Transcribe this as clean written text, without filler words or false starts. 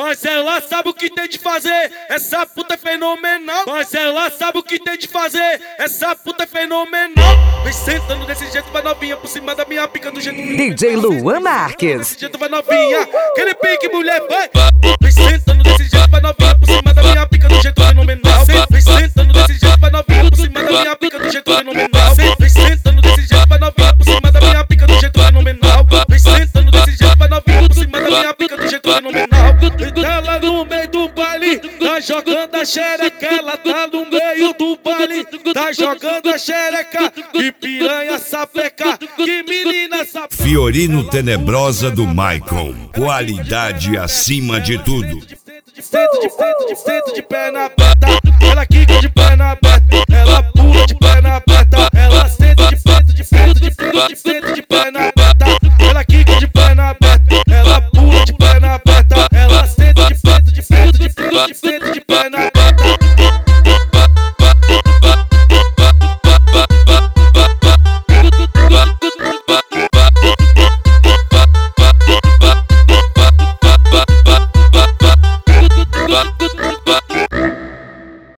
Mas ela sabe o que tem de fazer, essa puta é fenomenal. Mas ela sabe o que tem de fazer, essa puta é fenomenal. Vem sentando desse jeito, vai novinha, por cima da minha pica do jeito que DJ Luan Marques. desse jeito, vai novinha, aquele pique mulher vai. Vem sentando desse jeito, vai novinha, por cima da minha pica do jeito fenomenal. Vem sentando desse jeito, vai novinha, por cima da minha pica do jeito fenomenal. Vem sentando desse jeito, vai novinha, por cima da minha pica do jeito fenomenal. Vem sentando desse jeito, vai novinha, por cima da minha pica do jeito fenomenal. Ela no meio do baile, tá jogando a xereca. Ela tá no meio do baile, tá jogando a xereca. Que piranha sapeca, que menina sapeca. Fiorino Tenebrosa do Michael, qualidade acima de tudo. Sento de perna aberta, ela quica de perna aberta, ela pula de perna aberta, ela senta de perna